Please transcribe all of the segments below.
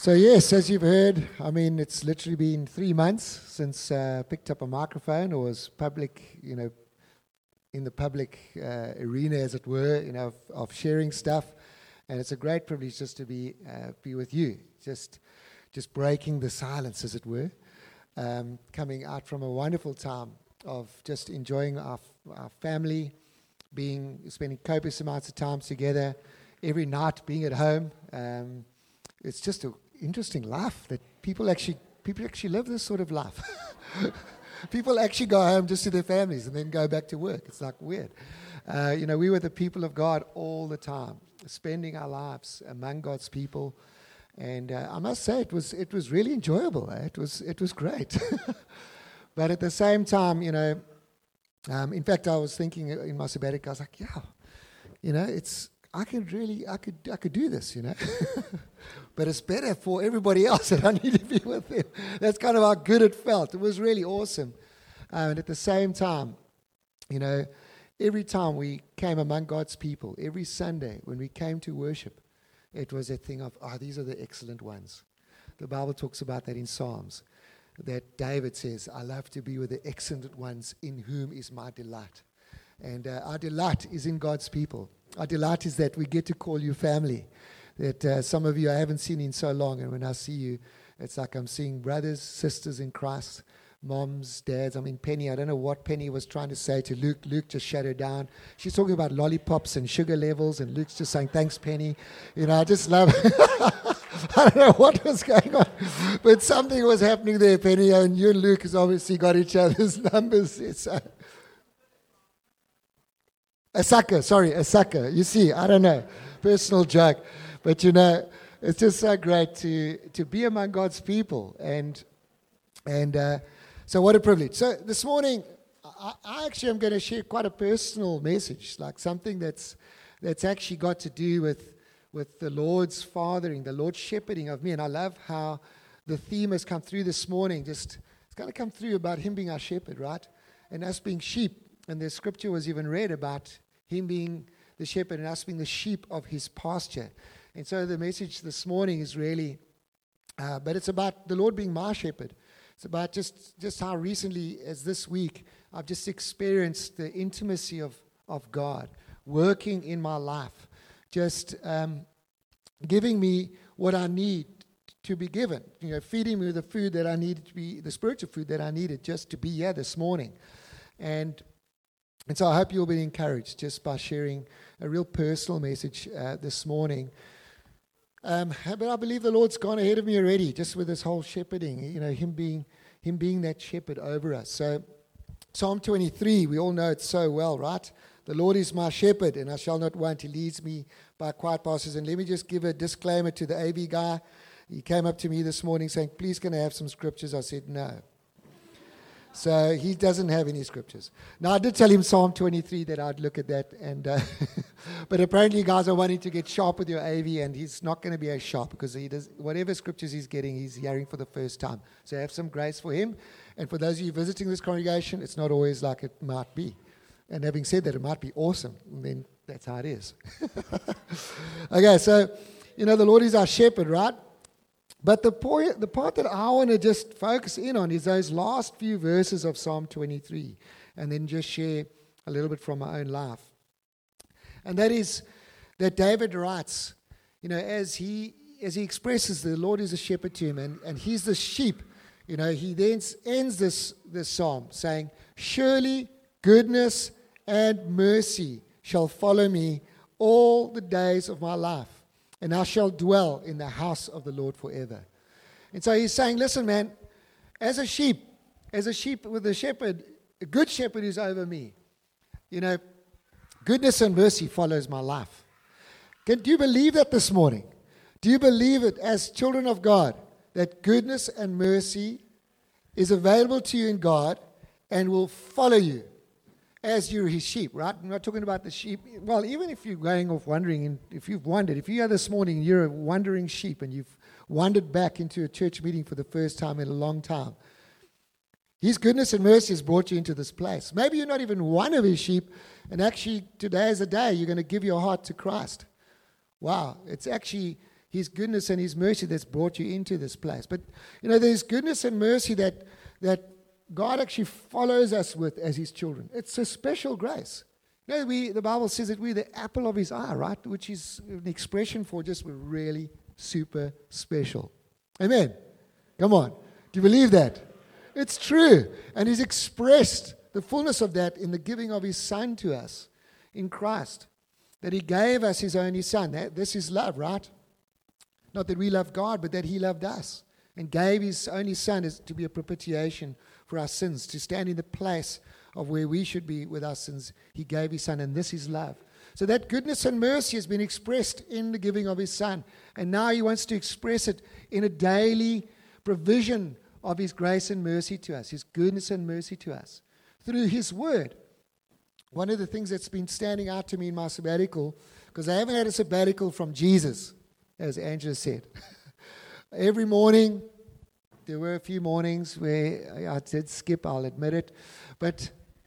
So yes, as you've heard, I mean, it's literally been 3 months since I picked up a microphone or was public, in the public arena, as it were, of sharing stuff. And it's a great privilege just to be with you, just breaking the silence, as it were, coming out from a wonderful time of just enjoying our family, spending copious amounts of time together, every night being at home. It's just an interesting life that people actually live this sort of life. People actually go home just to their families and then go back to work. It's like weird. We were the people of God all the time, spending our lives among God's people. And I must say, it was really enjoyable. It was great. But at the same time, in fact, I was thinking in my sabbatical, I was like, I could do this, But it's better for everybody else that I need to be with them. That's kind of how good it felt. It was really awesome. And at the same time, every time we came among God's people, every Sunday when we came to worship, it was a thing of, these are the excellent ones. The Bible talks about that in Psalms, that David says, I love to be with the excellent ones in whom is my delight. And our delight is in God's people. Our delight is that we get to call you family, that some of you I haven't seen in so long, and when I see you, it's like I'm seeing brothers, sisters in Christ, moms, dads. I mean, Penny, I don't know what Penny was trying to say to Luke. Luke just shut her down. She's talking about lollipops and sugar levels, and Luke's just saying, thanks, Penny. I just love it. I don't know what was going on, but something was happening there, Penny, and you and Luke has obviously got each other's numbers. It's a sucker. You see, I don't know, personal joke. But, it's just so great to be among God's people. And so what a privilege. So this morning, I actually am going to share quite a personal message, like something that's actually got to do with the Lord's fathering, the Lord's shepherding of me. And I love how the theme has come through this morning. It's going to come through about Him being our shepherd, right? And us being sheep. And the scripture was even read about Him being the shepherd and us being the sheep of His pasture. And so the message this morning is really, but it's about the Lord being my shepherd. It's about just how recently as this week, I've just experienced the intimacy of God working in my life, just giving me what I need to be given, feeding me the food that I needed to be, the spiritual food that I needed just to be here this morning. And so I hope you'll be encouraged just by sharing a real personal message this morning. But I believe the Lord's gone ahead of me already, just with this whole shepherding, Him being that shepherd over us. So Psalm 23, we all know it so well, right? The Lord is my shepherd, and I shall not want. He leads me by quiet pastures. And let me just give a disclaimer to the AV guy. He came up to me this morning saying, please can I have some scriptures? I said, no. So he doesn't have any scriptures. Now, I did tell him Psalm 23 that I'd look at that. But apparently you guys are wanting to get sharp with your AV, and he's not going to be as sharp because he does whatever scriptures he's getting, he's hearing for the first time. So have some grace for him. And for those of you visiting this congregation, it's not always like it might be. And having said that, it might be awesome. And then that's how it is. Okay, so, the Lord is our shepherd, right? But the part that I want to just focus in on is those last few verses of Psalm 23, and then just share a little bit from my own life. And that is that David writes, as he expresses the Lord is a shepherd to him, and he's the sheep, he then ends this psalm saying, surely goodness and mercy shall follow me all the days of my life, and I shall dwell in the house of the Lord forever. And so he's saying, listen, man, as a sheep with a shepherd, a good shepherd is over me. Goodness and mercy follows my life. Do you believe that this morning? Do you believe it as children of God, that goodness and mercy is available to you in God and will follow you as you're His sheep, right? I'm not talking about the sheep. Well, even if you're going off wandering, and if you've wandered, if you're here this morning and you're a wandering sheep and you've wandered back into a church meeting for the first time in a long time, His goodness and mercy has brought you into this place. Maybe you're not even one of His sheep, and actually today is the day you're going to give your heart to Christ. Wow, it's actually His goodness and His mercy that's brought you into this place. But, there's goodness and mercy that God actually follows us with as His children. It's a special grace. The Bible says that we're the apple of His eye, right? Which is an expression for just we're really super special. Amen. Come on. Do you believe that? It's true. And He's expressed the fullness of that in the giving of His Son to us in Christ. That He gave us His only Son. This is love, right? Not that we love God, but that He loved us and gave His only Son to be a propitiation for our sins, to stand in the place of where we should be with our sins. He gave His Son, and this is love. So that goodness and mercy has been expressed in the giving of His Son. And now He wants to express it in a daily provision of His grace and mercy to us, His goodness and mercy to us, through His Word. One of the things that's been standing out to me in my sabbatical, because I haven't had a sabbatical from Jesus, as Angela said. Every morning, there were a few mornings where I did skip, I'll admit it, but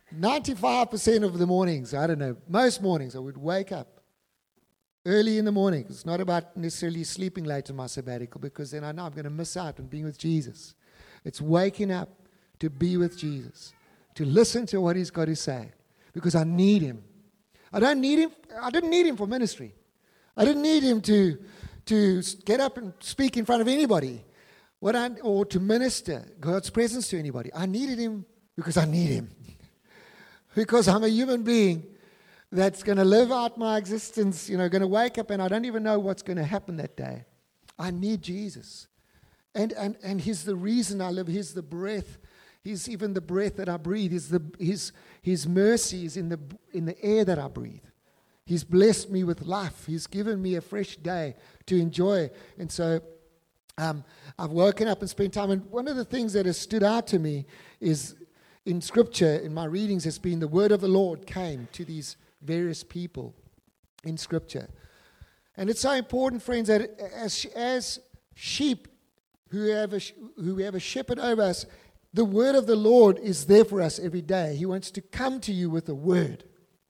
95% of the mornings, I don't know, most mornings I would wake up early in the morning. It's not about necessarily sleeping late in my sabbatical, because then I know I'm going to miss out on being with Jesus. It's waking up to be with Jesus, to listen to what He's got to say, because I need Him. I didn't need Him for ministry. I didn't need Him to get up and speak in front of anybody, or to minister God's presence to anybody. I needed Him because I need Him. Because I'm a human being that's going to live out my existence, going to wake up and I don't even know what's going to happen that day. I need Jesus. And He's the reason I live. He's the breath. He's even the breath that I breathe. His mercy is in the air that I breathe. He's blessed me with life. He's given me a fresh day to enjoy. And so I've woken up and spent time. And one of the things that has stood out to me is in Scripture, in my readings, has been the word of the Lord came to these various people in Scripture. And it's so important, friends, that as sheep who have a shepherd over us, the word of the Lord is there for us every day. He wants to come to you with a word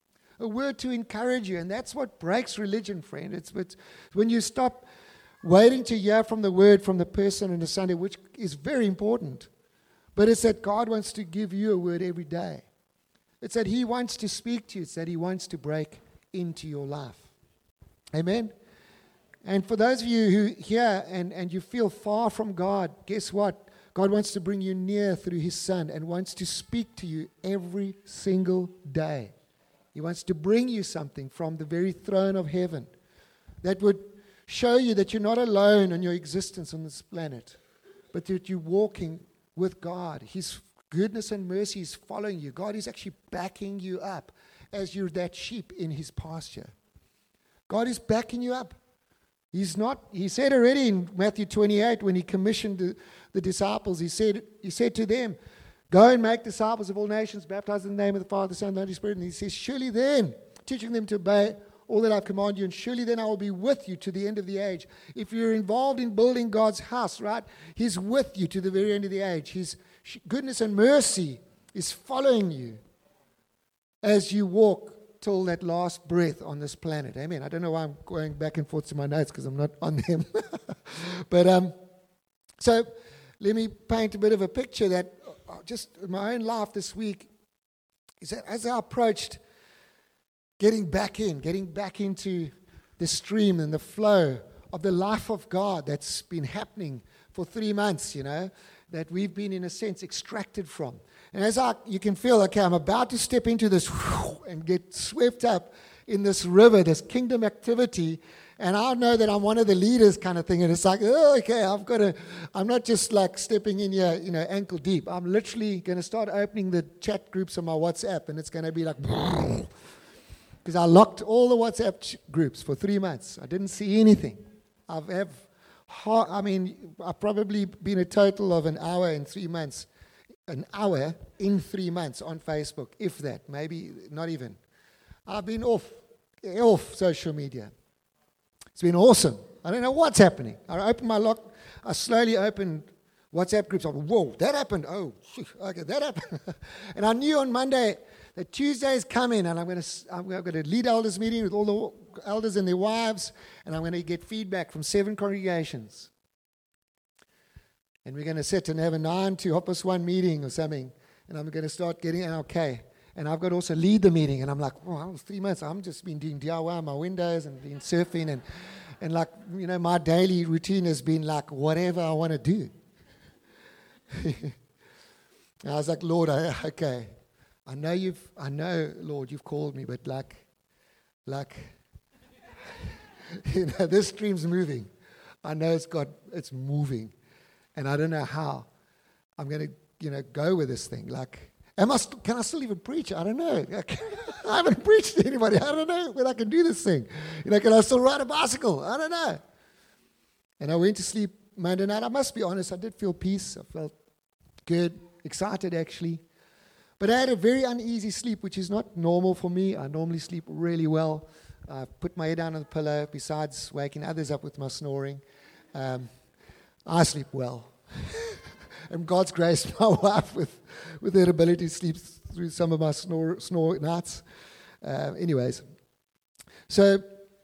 to encourage you. And that's what breaks religion, friend. It's when you stop waiting to hear from the word from the person on a Sunday, which is very important. But it's that God wants to give you a word every day. It's that He wants to speak to you. It's that He wants to break into your life. Amen? And for those of you who hear and you feel far from God, guess what? God wants to bring you near through His Son and wants to speak to you every single day. He wants to bring you something from the very throne of heaven that would show you that you're not alone in your existence on this planet, but that you're walking with God. His goodness and mercy is following you. God is actually backing you up as you're that sheep in His pasture. God is backing you up. He said already in Matthew 28 when He commissioned the disciples, He said to them, go and make disciples of all nations, baptize in the name of the Father, the Son, and the Holy Spirit. And He says, surely then, teaching them to obey all that I've commanded you, and surely then I will be with you to the end of the age. If you're involved in building God's house, right, He's with you to the very end of the age. His goodness and mercy is following you as you walk till that last breath on this planet. Amen. I don't know why I'm going back and forth to my notes because I'm not on them. But so let me paint a bit of a picture that just in my own life this week is that as I approached getting back into the stream and the flow of the life of God that's been happening for 3 months, that we've been in a sense extracted from. And as you can feel, okay, I'm about to step into this and get swept up in this river, this kingdom activity, and I know that I'm one of the leaders kind of thing, and it's like, oh, okay, I'm not just like stepping in here, ankle deep. I'm literally going to start opening the chat groups on my WhatsApp, and it's going to be like, because I locked all the WhatsApp groups for 3 months. I didn't see anything. I've probably been a total of an hour in 3 months on Facebook, if that, maybe not even. I've been off social media. It's been awesome. I don't know what's happening. I slowly opened WhatsApp groups. I went, whoa, that happened. Oh, okay, that happened. And I knew on Monday that Tuesday is coming, and I'm going to lead elders meeting with all the elders and their wives, and I'm going to get feedback from 7 congregations. And we're going to sit and have a 9 to 1 meeting or something, and I'm going to start getting okay. And I've got to also lead the meeting, and I'm like, oh, 3 months. I'm just been doing DIY on my windows and been surfing, and like, my daily routine has been like whatever I want to do. And I was like, Lord, okay. I know, Lord, you've called me, but like, this stream's moving. I know it's moving, and I don't know how I'm going to, go with this thing. Like, can I still even preach? I don't know. I haven't preached to anybody. I don't know whether I can do this thing. Can I still ride a bicycle? I don't know. And I went to sleep Monday night. I must be honest, I did feel peace. I felt good, excited actually. But I had a very uneasy sleep, which is not normal for me. I normally sleep really well. I put my head down on the pillow, besides waking others up with my snoring. I sleep well. And God's grace, my wife, with her ability to sleep through some of my snore nights. Anyways. So,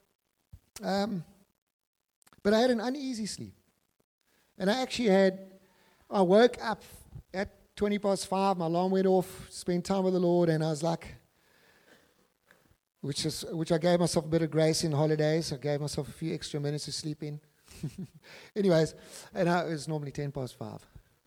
but I had an uneasy sleep. And I woke up at 5:20, my alarm went off, spent time with the Lord, and I was like, which I gave myself a bit of grace in holidays. I gave myself a few extra minutes to sleep in. Anyways, and it was normally 5:10.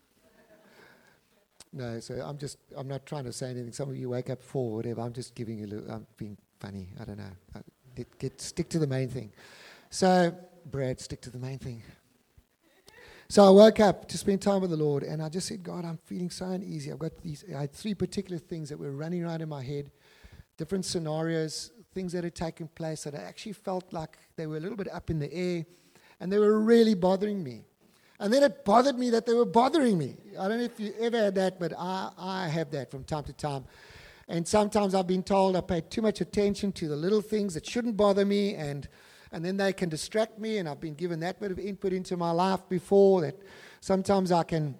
No, so I'm not trying to say anything. Some of you wake up 4 or whatever. I'm just giving you I'm being funny. I don't know. Stick to the main thing. So, Brad, stick to the main thing. So I woke up to spend time with the Lord, and I just said, God, I'm feeling so uneasy. I had 3 particular things that were running around in my head, different scenarios, things that had taken place that I actually felt like they were a little bit up in the air, and they were really bothering me. And then it bothered me that they were bothering me. I don't know if you ever had that, but I have that from time to time. And sometimes I've been told I pay too much attention to the little things that shouldn't bother me, and then they can distract me, and I've been given that bit of input into my life before, that sometimes I can,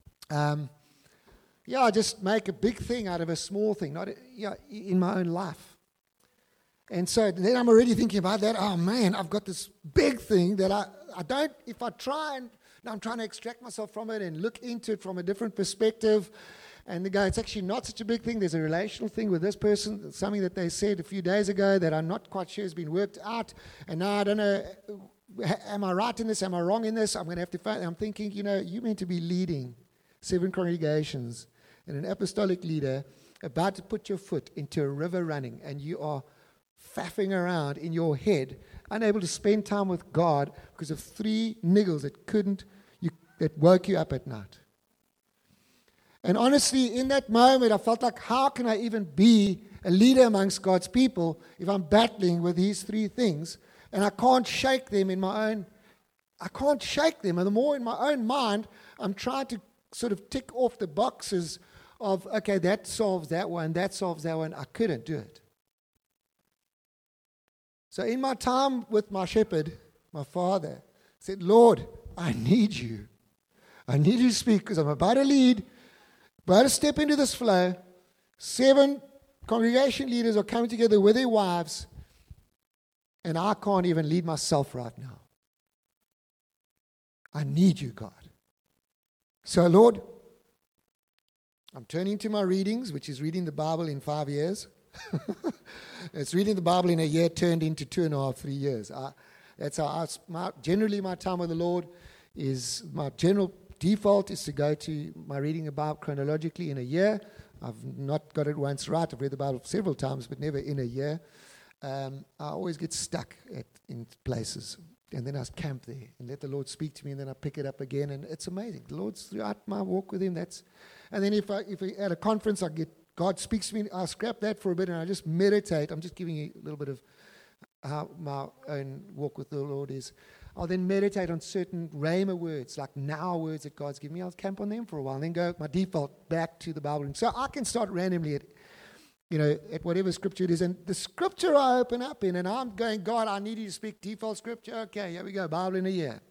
just make a big thing out of a small thing, not in my own life. And so then I'm already thinking about that. Oh, man, I've got this big thing that I don't, if I try and now I'm trying to extract myself from it and look into it from a different perspective. And they go, it's actually not such a big thing. There's a relational thing with this person, something that they said a few days ago that I'm not quite sure has been worked out. And now I don't know, am I right in this? Am I wrong in this? I'm going to have to find. I'm thinking, you're meant to be leading 7 congregations and an apostolic leader about to put your foot into a river running, and you are faffing around in your head, unable to spend time with God because of 3 niggles that woke you up at night. And honestly, in that moment, I felt like, how can I even be a leader amongst God's people if I'm battling with these 3 things and I can't shake them I can't shake them. And the more in my own mind, I'm trying to sort of tick off the boxes of, okay, that solves that one, that solves that one. I couldn't do it. So in my time with my shepherd, my father, I said, Lord, I need you. I need you to speak because I'm about to lead, about to step into this flow. 7 congregation leaders are coming together with their wives, and I can't even lead myself right now. I need you, God. So, Lord, I'm turning to my readings, which is reading the Bible in 5 years. It's reading the Bible in a year turned into 2.5, 3 years. That's how generally my time with the Lord is. My general default is to go to my reading the Bible chronologically in a year. I've not got it once right. I've read the Bible several times, but never in a year. I always get stuck in places, and then I camp there and let the Lord speak to me, and then I pick it up again, and it's amazing. The Lord's throughout my walk with Him. And then if at a conference God speaks to me, I scrap that for a bit and I just meditate. I'm just giving you a little bit of how my own walk with the Lord is. I'll then meditate on certain rhema words, like now words that God's given me. I'll camp on them for a while and then go my default back to the Bible. And so I can start randomly at whatever scripture it is. And the scripture I open up in, and I'm going, God, I need you to speak default scripture. Okay, here we go, Bible in a year.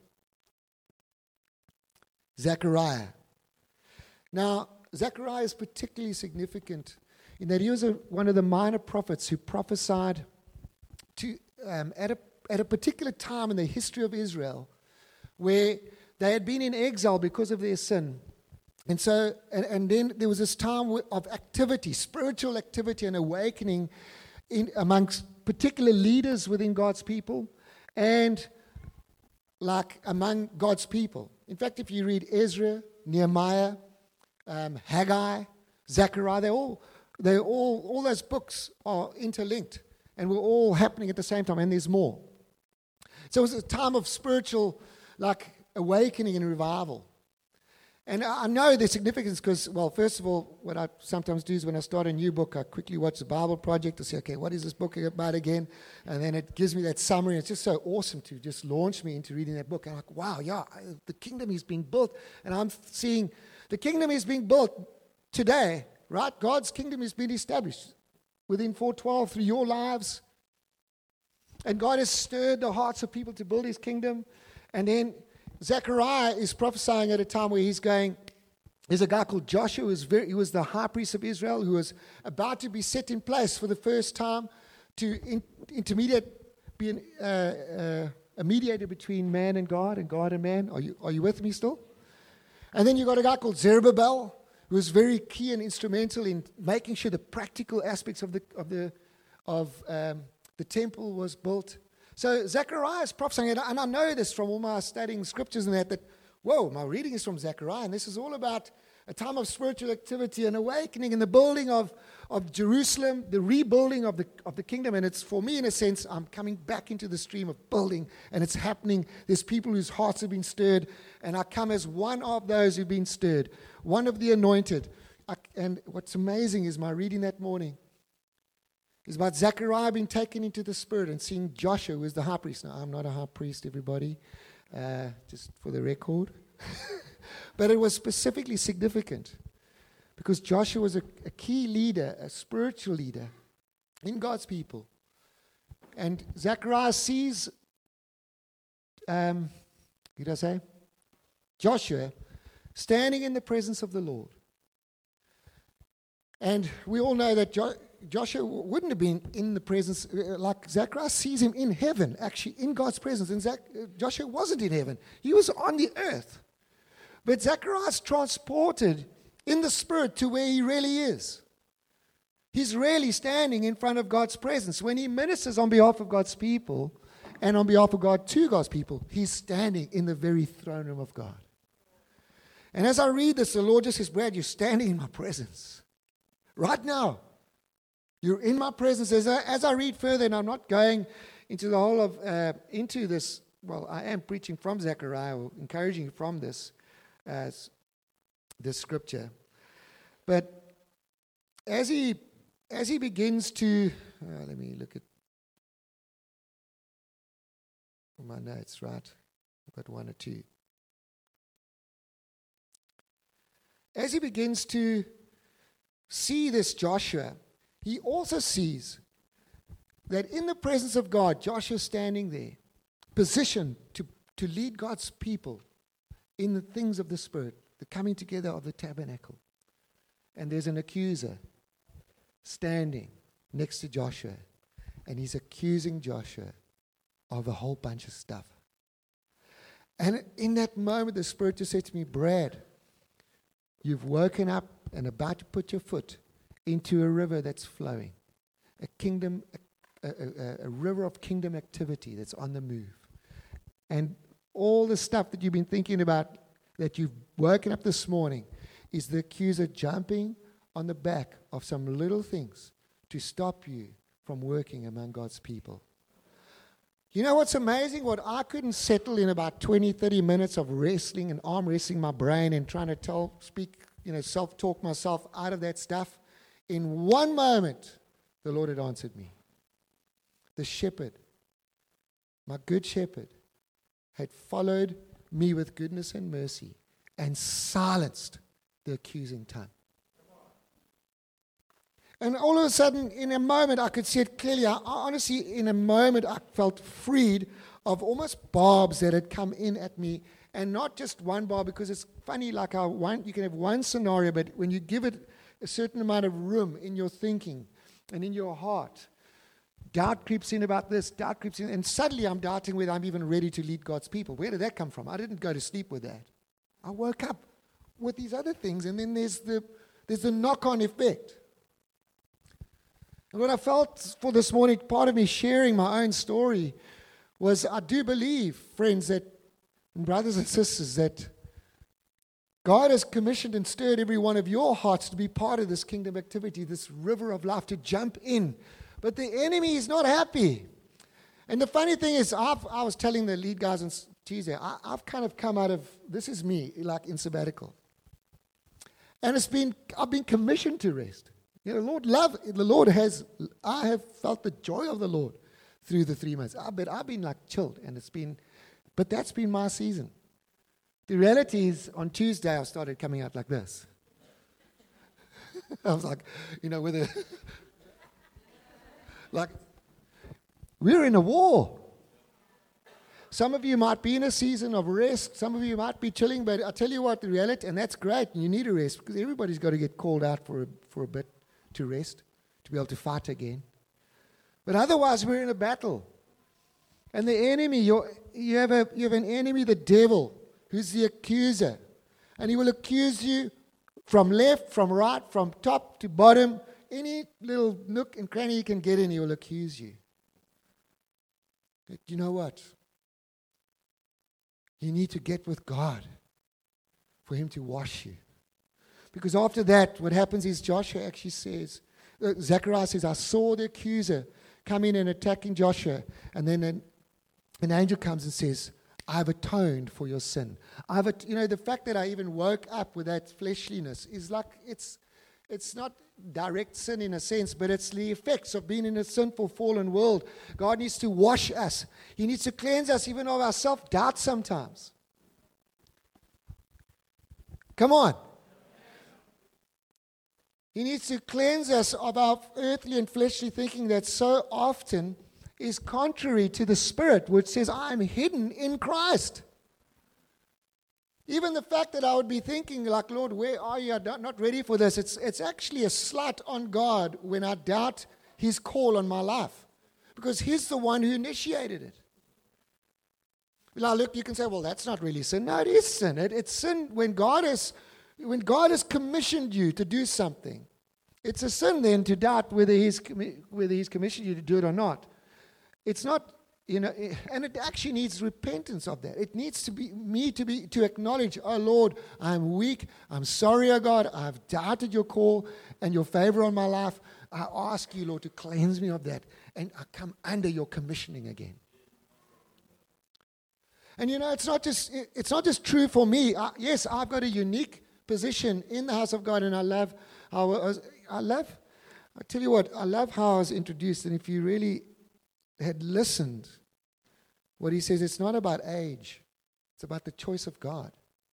Zechariah. Now, Zechariah is particularly significant in that he was one of the minor prophets who prophesied to at a particular time in the history of Israel where they had been in exile because of their sin. And so, and then there was this time of activity, spiritual activity and awakening amongst particular leaders within God's people and like among God's people. In fact, if you read Ezra, Nehemiah, Haggai, Zechariah, all those books are interlinked and were all happening at the same time, and there's more. So it was a time of spiritual awakening and revival. And I know the significance because, well, first of all, what I sometimes do is when I start a new book, I quickly watch the Bible Project to say, okay, what is this book about again? And then it gives me that summary. It's just so awesome to just launch me into reading that book. And I'm like, wow, yeah, the kingdom is being built. And I'm seeing the kingdom is being built today, right? God's kingdom is being established within 412 through your lives. And God has stirred the hearts of people to build his kingdom. And then Zechariah is prophesying at a time where he's going, there's a guy called Joshua, he was the high priest of Israel, who was about to be set in place for the first time to be a mediator between man and God and man. Are you with me still? And then you got a guy called Zerubbabel, who was very key and instrumental in making sure the practical aspects of the temple was built. So Zechariah is prophesying, and I know this from all my studying scriptures and that, whoa, my reading is from Zechariah, and this is all about a time of spiritual activity and awakening and the building of Jerusalem, the rebuilding of the kingdom. And it's, for me, in a sense, I'm coming back into the stream of building, and it's happening. There's people whose hearts have been stirred, and I come as one of those who've been stirred, one of the anointed. And what's amazing is my reading that morning is about Zechariah being taken into the Spirit and seeing Joshua, who is the high priest. Now, I'm not a high priest, everybody, just for the record. But it was specifically significant because Joshua was a key leader, a spiritual leader in God's people. And Zechariah sees, Joshua standing in the presence of the Lord. And we all know that Joshua wouldn't have been in the presence, like Zechariah sees him in heaven, actually in God's presence. And Joshua wasn't in heaven. He was on the earth. But Zechariah's transported in the Spirit to where he really is. He's really standing in front of God's presence. When he ministers on behalf of God's people and on behalf of God to God's people, he's standing in the very throne room of God. And as I read this, the Lord just says, Brad, you're standing in my presence. Right now. You're in my presence. As I read further, and I'm not going into the whole of, into this, well, I am preaching from Zechariah, or encouraging you from this scripture. But as he begins to, let me look at my notes, right? I've got one or two. As he begins to see this Joshua, he also sees that in the presence of God, Joshua's standing there, positioned to lead God's people in the things of the Spirit, the coming together of the tabernacle. And there's an accuser standing next to Joshua, and he's accusing Joshua of a whole bunch of stuff. And in that moment, the Spirit just said to me, Brad, you've woken up and about to put your foot into a river that's flowing, a river of kingdom activity that's on the move. And all the stuff that you've been thinking about, that you've woken up this morning, is the accuser jumping on the back of some little things to stop you from working among God's people. You know what's amazing? What I couldn't settle in about 20, 30 minutes of wrestling and arm wrestling my brain and trying to self-talk myself out of that stuff, in one moment, the Lord had answered me. The shepherd, my good shepherd, had followed me with goodness and mercy and silenced the accusing tongue. And all of a sudden, in a moment, I could see it clearly. Honestly, in a moment, I felt freed of almost barbs that had come in at me. And not just one barb, because it's funny, like you can have one scenario, but when you give it a certain amount of room in your thinking and in your heart, doubt creeps in about this, doubt creeps in, and suddenly I'm doubting whether I'm even ready to lead God's people. Where did that come from? I didn't go to sleep with that. I woke up with these other things, and then there's the knock-on effect. And what I felt for this morning, part of me sharing my own story, was I do believe, friends, that, and brothers and sisters, that God has commissioned and stirred every one of your hearts to be part of this kingdom activity, this river of life, to jump in. But the enemy is not happy. And the funny thing is, I was telling the lead guys on Tuesday, I've kind of come out of, this is me, like in sabbatical. And I've been commissioned to rest. You know, I have felt the joy of the Lord through the 3 months. But I've been like chilled, and but that's been my season. The reality is, on Tuesday, I started coming out like this. I was like, you know, like, we're in a war. Some of you might be in a season of rest. Some of you might be chilling. But I tell you what, the reality, and that's great, you need a rest, because everybody's got to get called out for a bit to rest, to be able to fight again. But otherwise, we're in a battle. And the enemy, you have an enemy, the devil, who's the accuser. And he will accuse you from left, from right, from top to bottom. Any little nook and cranny you can get in, he will accuse you. But you know what? You need to get with God for him to wash you. Because after that, what happens is Joshua actually says, Zechariah says, I saw the accuser come in and attacking Joshua. And then an angel comes and says, I've atoned for your sin. The fact that I even woke up with that fleshliness is like, it's not direct sin in a sense, but it's the effects of being in a sinful, fallen world. God needs to wash us. He needs to cleanse us even of our self-doubt sometimes. Come on. He needs to cleanse us of our earthly and fleshly thinking that so often is contrary to the Spirit, which says, I am hidden in Christ. Even the fact that I would be thinking like, Lord, where are you? I'm not ready for this. It's actually a slight on God when I doubt his call on my life, because he's the one who initiated it. Now, look, you can say, well, that's not really sin. No, it is sin. It's sin when God has commissioned you to do something. It's a sin then to doubt whether he's commissioned you to do it or not. It's not, and it actually needs repentance of that. It needs to be me to acknowledge, oh Lord, I'm weak. I'm sorry, oh God. I've doubted your call and your favor on my life. I ask you, Lord, to cleanse me of that, and I come under your commissioning again. And it's not just true for me. Yes, I've got a unique position in the house of God, and I love how I tell you what, I love how I was introduced. And if you really had listened, what he says, it's not about age, it's about the choice of God.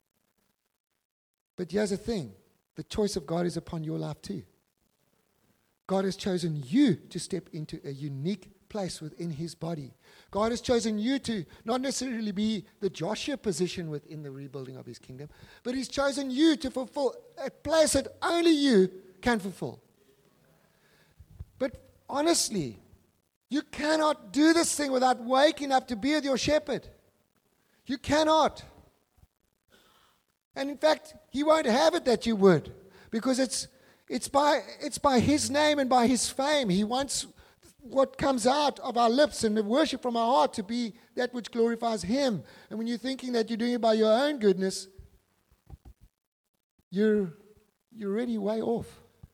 But here's the thing, the choice of God is upon your life too. God has chosen you to step into a unique place within his body. God has chosen you to not necessarily be the Joshua position within the rebuilding of his kingdom, but he's chosen you to fulfill a place that only you can fulfill. But honestly, you cannot do this thing without waking up to be with your shepherd. You cannot. And in fact, he won't have it that you would, because it's by his name and by his fame. He wants what comes out of our lips and the worship from our heart to be that which glorifies him. And when you're thinking that you're doing it by your own goodness, you're already way off.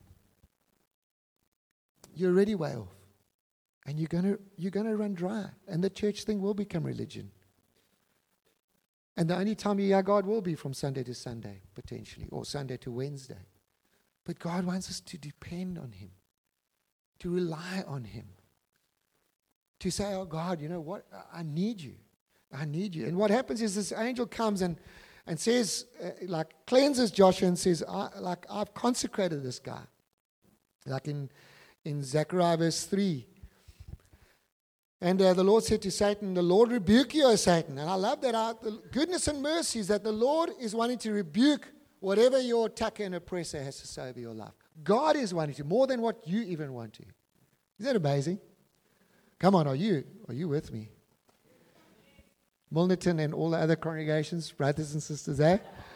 You're already way off. And you're gonna run dry. And the church thing will become religion. And the only time you hear God will be from Sunday to Sunday, potentially, or Sunday to Wednesday. But God wants us to depend on him, to rely on him, to say, oh God, you know what? I need you. I need you. And what happens is this angel comes and says, cleanses Joshua and says, I've consecrated this guy. Like in Zechariah verse 3. And the Lord said to Satan, the Lord rebuke you, O Satan. And I love that the goodness and mercy is that the Lord is wanting to rebuke whatever your attacker and oppressor has to say over your life. God is wanting to, more than what you even want to. Is that amazing? Come on, are you with me? Milnerton and all the other congregations, brothers and sisters there.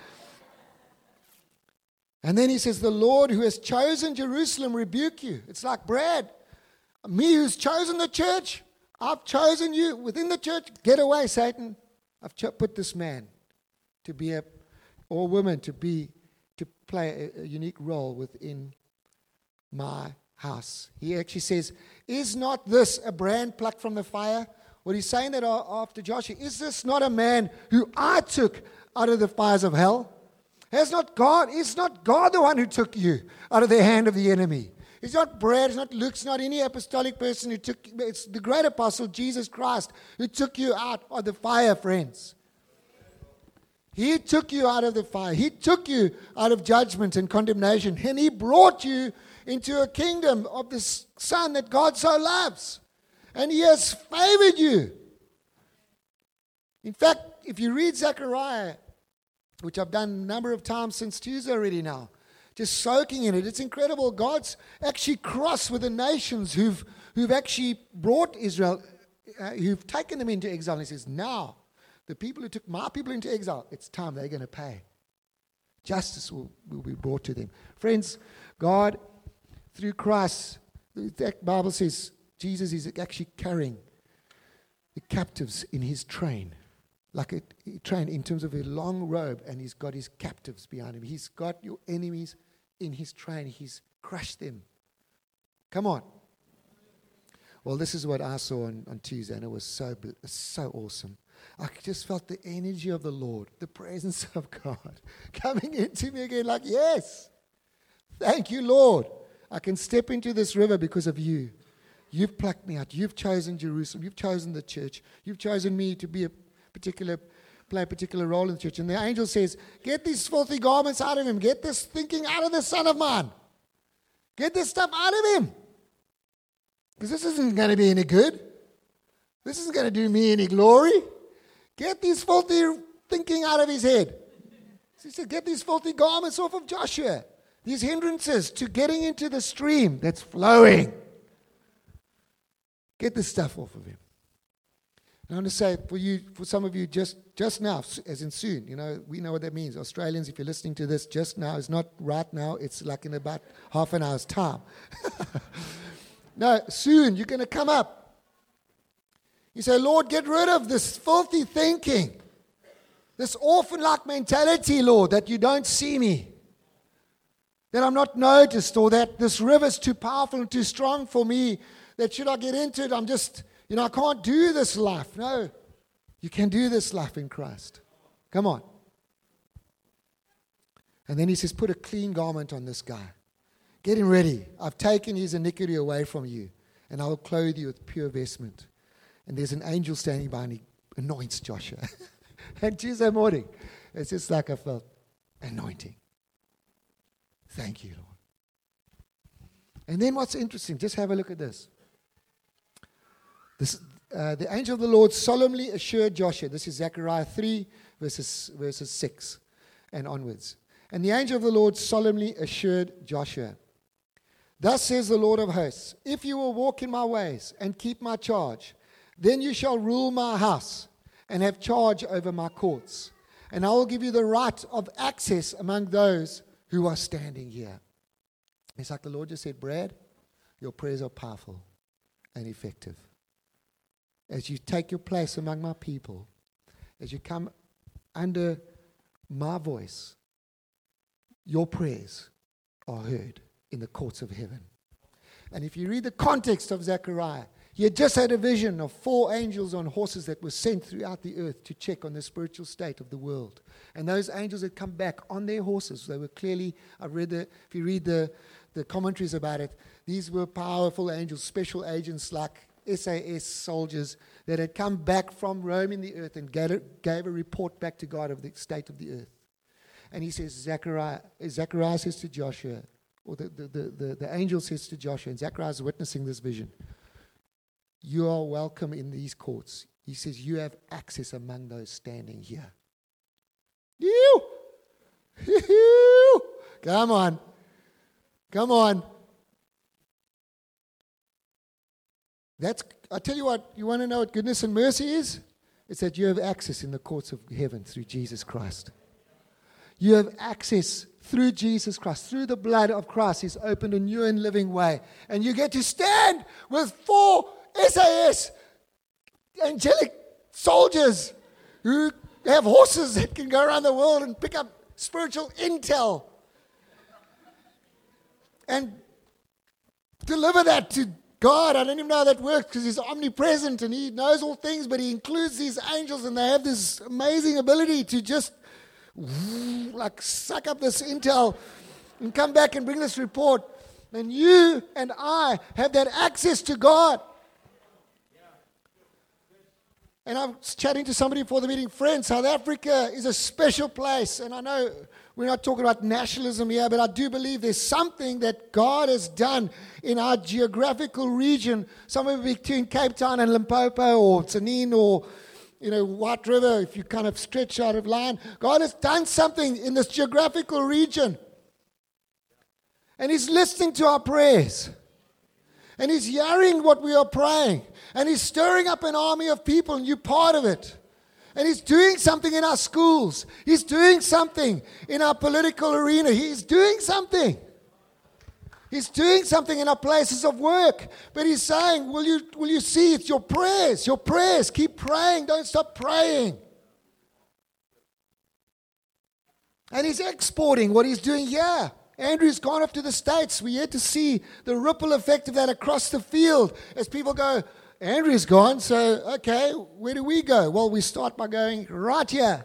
And then he says, the Lord who has chosen Jerusalem rebuke you. It's like, Brad, me who's chosen the church, I've chosen you within the church. Get away, Satan. I've put this man to be or woman to play a unique role within my house. He actually says, is not this a brand plucked from the fire? What he's saying that after Joshua, is this not a man who I took out of the fires of hell? Is not God the one who took you out of the hand of the enemy? It's not Brad, it's not Luke, it's not any apostolic person who took, it's the great apostle Jesus Christ who took you out of the fire, friends. He took you out of the fire. He took you out of judgment and condemnation. And He brought you into a kingdom of the Son that God so loves. And He has favored you. In fact, if you read Zechariah, which I've done a number of times since Tuesday already now, just soaking in it, it's incredible. God's actually crossed with the nations who've actually brought Israel, who've taken them into exile. And He says, now, the people who took my people into exile, it's time they're going to pay. Justice will be brought to them. Friends, God, through Christ, the Bible says Jesus is actually carrying the captives in His train. Like a train in terms of a long robe, and He's got His captives behind Him. He's got your enemies in His train. He's crushed them. Come on. Well, this is what I saw on Tuesday, and it was so awesome. I just felt the energy of the Lord, the presence of God coming into me again like, yes, thank you, Lord. I can step into this river because of you. You've plucked me out. You've chosen Jerusalem. You've chosen the church. You've chosen me to play a particular role in the church. And the angel says, get these filthy garments out of him. Get this thinking out of the son of mine. Get this stuff out of him. Because this isn't going to be any good. This isn't going to do me any glory. Get these filthy thinking out of his head. He said, get these filthy garments off of Joshua. These hindrances to getting into the stream that's flowing. Get this stuff off of him. And I want to say for some of you, just now, as in soon, we know what that means. Australians, if you're listening to this, just now is not right now. It's like in about half an hour's time. No, soon you're going to come up. You say, Lord, get rid of this filthy thinking, this orphan-like mentality, Lord, that you don't see me, that I'm not noticed, or that this river's too powerful and too strong for me, that should I get into it, I'm just, I can't do this life. No, you can do this life in Christ. Come on. And then He says, put a clean garment on this guy. Get him ready. I've taken his iniquity away from you, and I will clothe you with pure vestment. And there's an angel standing by, and he anoints Joshua. And Tuesday morning, it's just like I felt anointing. Thank you, Lord. And then what's interesting, just have a look at this. The angel of the Lord solemnly assured Joshua. This is Zechariah 3, verses 6 and onwards. And the angel of the Lord solemnly assured Joshua, thus says the Lord of hosts, if you will walk in my ways and keep my charge, then you shall rule my house and have charge over my courts. And I will give you the right of access among those who are standing here. It's like the Lord just said, Brad, your prayers are powerful and effective. As you take your place among my people, as you come under my voice, your prayers are heard in the courts of heaven. And if you read the context of Zechariah, he had just had a vision of 4 angels on horses that were sent throughout the earth to check on the spiritual state of the world. And those angels had come back on their horses. They were clearly, if you read the commentaries about it, these were powerful angels, special agents like SAS soldiers that had come back from roaming the earth and gave a report back to God of the state of the earth. And he says, Zechariah says to Joshua, or the angel says to Joshua, and Zechariah is witnessing this vision, you are welcome in these courts. He says, you have access among those standing here. You! Come on. Come on. I tell you what, you want to know what goodness and mercy is? It's that you have access in the courts of heaven through Jesus Christ. You have access through Jesus Christ, through the blood of Christ. He's opened a new and living way. And you get to stand with 4 SAS angelic soldiers who have horses that can go around the world and pick up spiritual intel and deliver that to God. I don't even know how that works because He's omnipresent and He knows all things, but He includes these angels and they have this amazing ability to just like suck up this intel and come back and bring this report. And you and I have that access to God. And I was chatting to somebody before the meeting, friends, South Africa is a special place. And I know we're not talking about nationalism here, but I do believe there's something that God has done in our geographical region, somewhere between Cape Town and Limpopo or Tsenin or, White River, if you kind of stretch out of line. God has done something in this geographical region. And He's listening to our prayers. And He's hearing what we are praying. And He's stirring up an army of people, and you're part of it. And He's doing something in our schools. He's doing something in our political arena. He's doing something. He's doing something in our places of work. But He's saying, will you see, it's your prayers. Your prayers. Keep praying. Don't stop praying. And He's exporting what He's doing here. Andrew's gone off to the States. We're yet to see the ripple effect of that across the field as people go, Andrew's gone, so, okay, where do we go? Well, we start by going right here.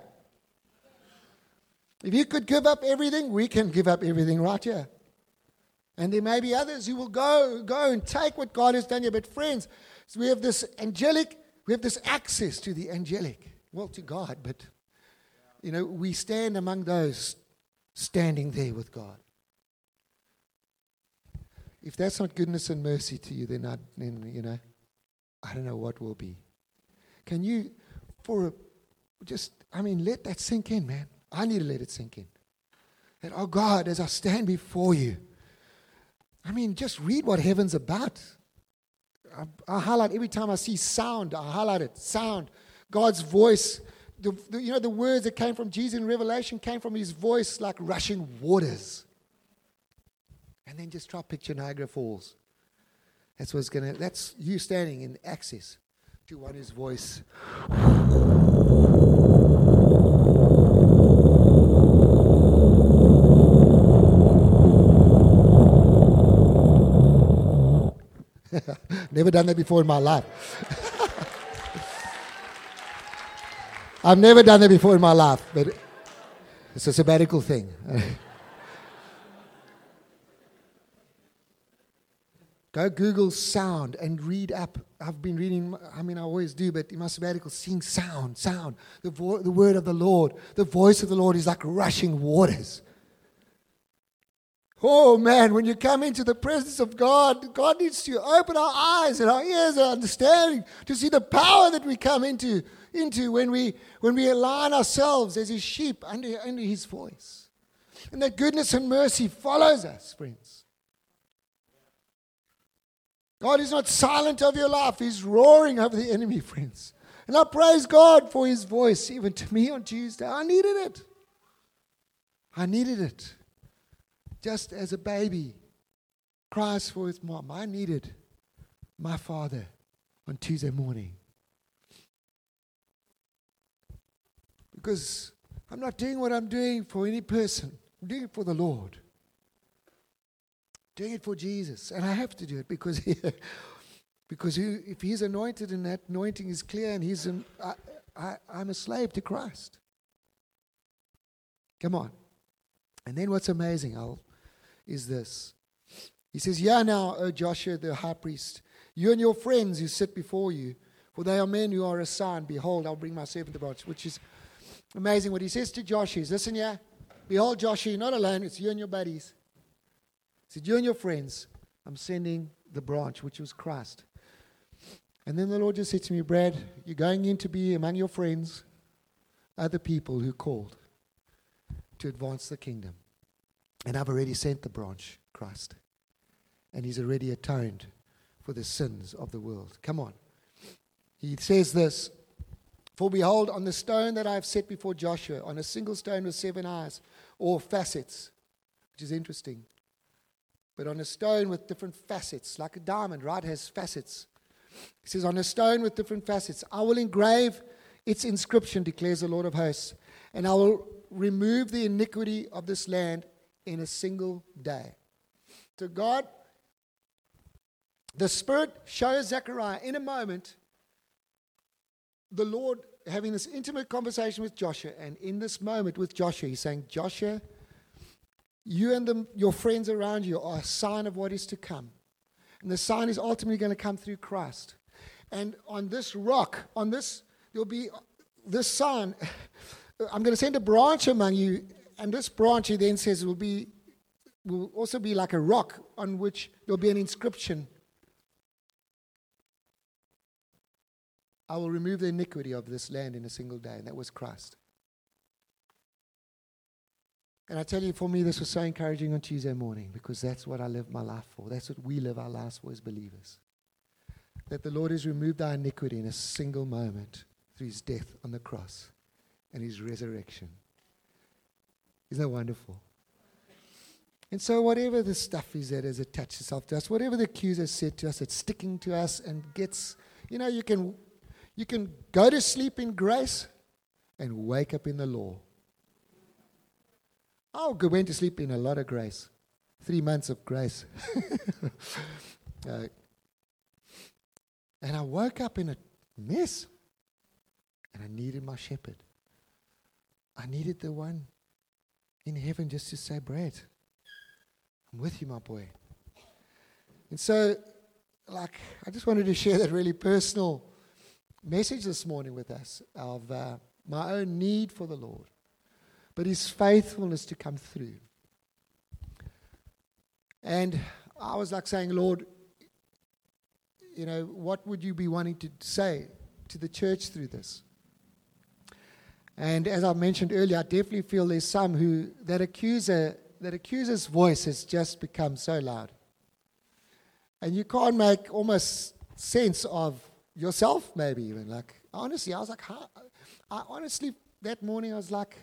If you could give up everything, we can give up everything right here. And there may be others who will go and take what God has done here. But friends, so we have this access to the angelic. Well, to God, but, we stand among those standing there with God. If that's not goodness and mercy to you, then I don't know what will be. Can you, let that sink in, man. I need to let it sink in. That, oh God, as I stand before you, just read what heaven's about. I highlight every time I see sound, I highlight it. Sound, God's voice. The words that came from Jesus in Revelation came from His voice like rushing waters. And then just try to picture Niagara Falls. That's you standing in access to one whose voice. Never done that before in my life. I've never done that before in my life, but it's a sabbatical thing. Go Google sound and read up. I've been reading, I always do, but in my sabbatical, seeing sound. The word of the Lord, the voice of the Lord is like rushing waters. Oh man, when you come into the presence of God, God needs to open our eyes and our ears and our understanding to see the power that we come into when we align ourselves as His sheep under His voice. And that goodness and mercy follows us, friends. God is not silent over your life. He's roaring over the enemy, friends. And I praise God for His voice, even to me on Tuesday. I needed it. Just as a baby cries for its mom, I needed my Father on Tuesday morning. Because I'm not doing what I'm doing for any person. I'm doing it for the Lord. Doing it for Jesus. And I have to do it because if He's anointed and that anointing is clear and I'm a slave to Christ. Come on. And then what's amazing is this. He says, "Yeah, now, O Joshua the high priest, you and your friends who sit before you, for they are men who are a sign. Behold, I'll bring my servant the branch." Which is amazing. What he says to Joshua is, listen here, behold, Joshua, you're not alone. It's you and your buddies. He said, you and your friends, I'm sending the branch, which was Christ. And then the Lord just said to me, Brad, you're going in to be among your friends, other people who called to advance the kingdom. And I've already sent the branch, Christ. And he's already atoned for the sins of the world. Come on. He says this, for behold, on the stone that I have set before Joshua, on a single stone with 7 eyes, or facets, which is interesting. But on a stone with different facets, like a diamond, right, has facets. He says, on a stone with different facets, I will engrave its inscription, declares the Lord of hosts, and I will remove the iniquity of this land in a single day. To God, the Spirit shows Zechariah in a moment, the Lord having this intimate conversation with Joshua, and in this moment with Joshua, he's saying, Joshua, you and your friends around you are a sign of what is to come. And the sign is ultimately going to come through Christ. And on this rock, there'll be this sign. I'm going to send a branch among you, and this branch, he then says, will also be like a rock on which there'll be an inscription. I will remove the iniquity of this land in a single day. And that was Christ. And I tell you, for me, this was so encouraging on Tuesday morning, because that's what I live my life for. That's what we live our lives for as believers. That the Lord has removed our iniquity in a single moment through his death on the cross and his resurrection. Isn't that wonderful? And so whatever the stuff is that has attached itself to us, whatever the accuser said to us, it's sticking to us and gets, you can go to sleep in grace and wake up in the law. I went to sleep in a lot of grace. 3 months of grace. And I woke up in a mess. And I needed my shepherd. I needed the one in heaven just to say, Brad, I'm with you, my boy. And so, I just wanted to share that really personal message this morning with us of my own need for the Lord, but his faithfulness to come through. And I was saying, Lord, what would you be wanting to say to the church through this? And as I mentioned earlier, I definitely feel there's some that accuser's voice has just become so loud. And you can't make almost sense of yourself, maybe even. Honestly, I was like, that morning I was like,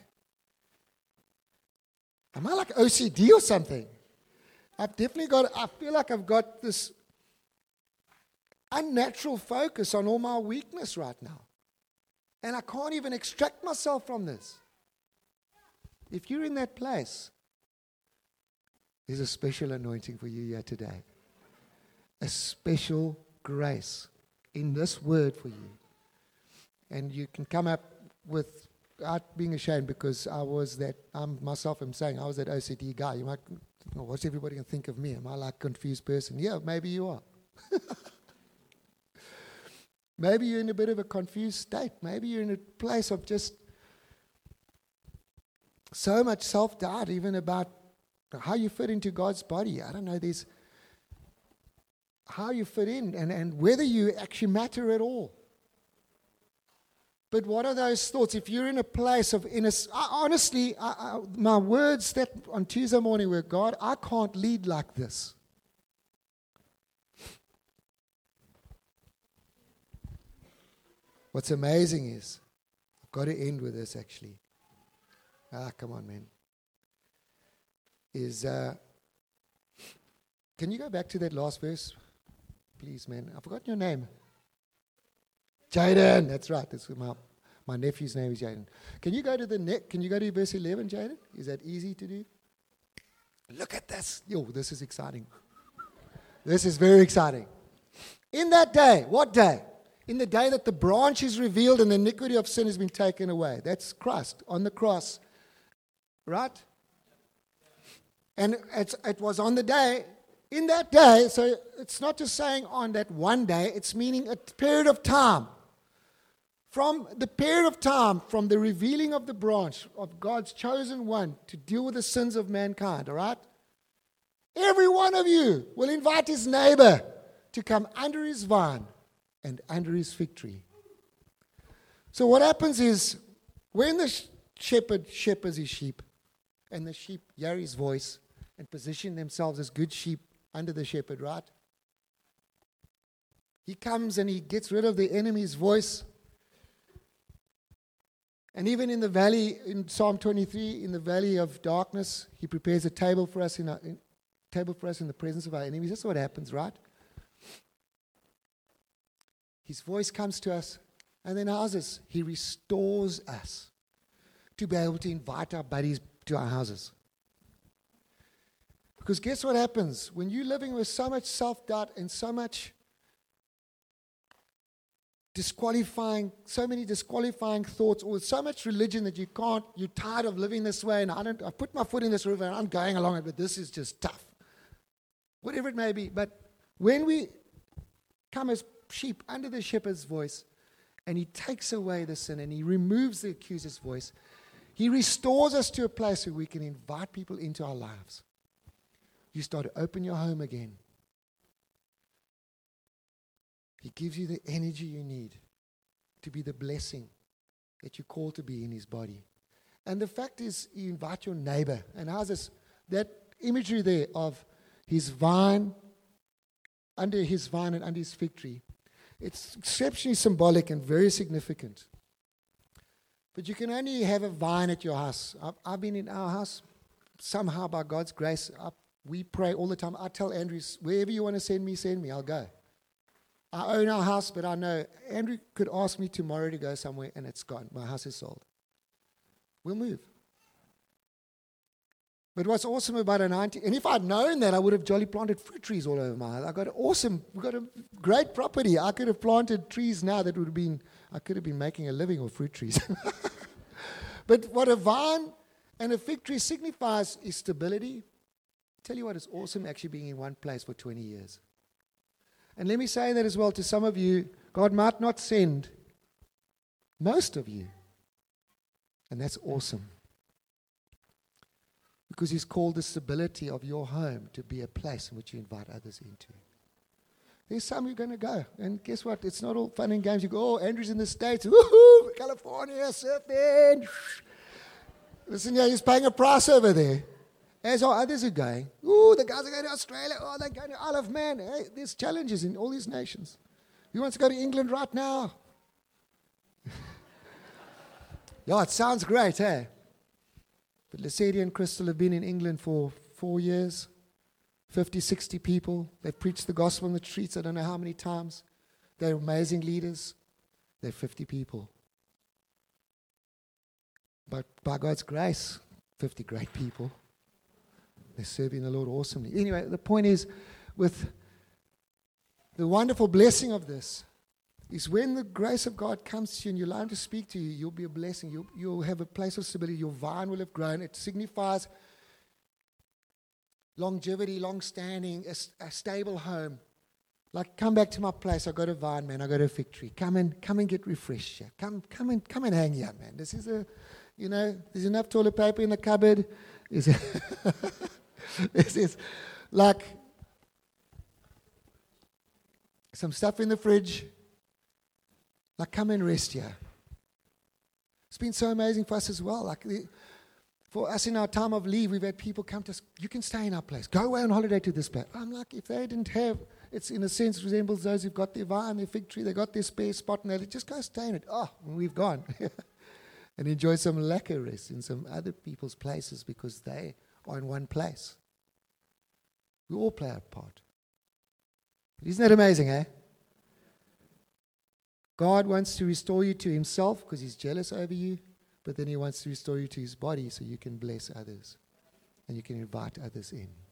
am I like OCD or something? I feel like I've got this unnatural focus on all my weakness right now. And I can't even extract myself from this. If you're in that place, there's a special anointing for you here today. A special grace in this word for you. And you can come up without being ashamed, because I was that OCD guy. You might, what's everybody going to think of me? Am I like a confused person? Yeah, maybe you are. Maybe you're in a bit of a confused state. Maybe you're in a place of just so much self-doubt, even about how you fit into God's body. I don't know, there's how you fit in and whether you actually matter at all. But what are those thoughts? If you're in a place of honestly, my words that on Tuesday morning were, God, I can't lead like this. What's amazing is, I've got to end with this actually. Come on, man. Can you go back to that last verse? Please, man. I've forgotten your name. Jaden. That's right. That's my nephew's name is Jaden. Can you go to verse 11, Jaden? Is that easy to do? Look at this. This is exciting. This is very exciting. In that day, what day? In the day that the branch is revealed and the iniquity of sin has been taken away. That's Christ on the cross. Right? And it was on the day, in that day, so it's not just saying on that one day, it's meaning a period of time. From the period of time, from the revealing of the branch of God's chosen one to deal with the sins of mankind, all right? Every one of you will invite his neighbor to come under his vine and under his fig tree. So what happens is, when the shepherd shepherds his sheep, And the sheep hear his voice and position themselves as good sheep under the shepherd, right? He comes and he gets rid of the enemy's voice. And even in the valley, in Psalm 23, in the valley of darkness, he prepares a table for us in the presence of our enemies. That's what happens, right? His voice comes to us, and then houses. He restores us to be able to invite our buddies to our houses. Because guess what happens? When you're living with so much self-doubt and so much so many disqualifying thoughts, or so much religion that you're tired of living this way, and I put my foot in this river and I'm going along it, but this is just tough. Whatever it may be. But when we come as sheep under the shepherd's voice, and he takes away the sin and he removes the accuser's voice, he restores us to a place where we can invite people into our lives. You start to open your home again. He gives you the energy you need to be the blessing that you're called to be in his body. And the fact is, you invite your neighbor. And how's this? That imagery there of his vine, under his vine and under his fig tree. It's exceptionally symbolic and very significant. But you can only have a vine at your house. I've been in our house. Somehow, by God's grace, we pray all the time. I tell Andrew, wherever you want to send me, I'll go. I own our house, but I know Andrew could ask me tomorrow to go somewhere and it's gone. My house is sold. We'll move. But what's awesome about and if I'd known that, I would have jolly planted fruit trees all over my house. We've got a great property. I could have planted trees now that I could have been making a living with fruit trees. But what a vine and a fig tree signifies is stability. I'll tell you what, it's awesome actually being in one place for 20 years. And let me say that as well to some of you, God might not send most of you. And that's awesome. Because he's called the stability of your home to be a place in which you invite others into. There's some you're going to go. And guess what? It's not all fun and games. You go, oh, Andrew's in the States. Woohoo! California, surfing. Listen, yeah, he's paying a price over there. As are others are going. Ooh, the guys are going to Australia. Oh, they're going to Isle of Man. Hey, there's challenges in all these nations. Who wants to go to England right now? Yeah, it sounds great, hey? But Lesedi and Crystal have been in England for 4 years. 50, 60 people. They've preached the gospel on the streets I don't know how many times. They're amazing leaders. They're 50 people. But by God's grace, 50 great people. They're serving the Lord awesomely. Anyway, the point is, with the wonderful blessing of this, is when the grace of God comes to you and you allow him to speak to you, you'll be a blessing. You'll have a place of stability. Your vine will have grown. It signifies longevity, long-standing, a stable home. Like, come back to my place. I got a vine, man. I got a fig tree. Come and get refreshed here. Come and hang here, man. This is there's enough toilet paper in the cupboard. This is like some stuff in the fridge. Like, come and rest here. It's been so amazing for us as well. Like, for us in our time of leave, we've had people come to us, you can stay in our place. Go away on holiday to this place. I'm like, if they didn't have, it's in a sense resembles those who've got their vine, their fig tree, they got their spare spot, and they just go stay in it. Oh, and we've gone. And enjoy some lekker rest in some other people's places because they are in one place. We all play our part. Isn't that amazing, eh? God wants to restore you to himself because he's jealous over you, but then he wants to restore you to his body so you can bless others and you can invite others in.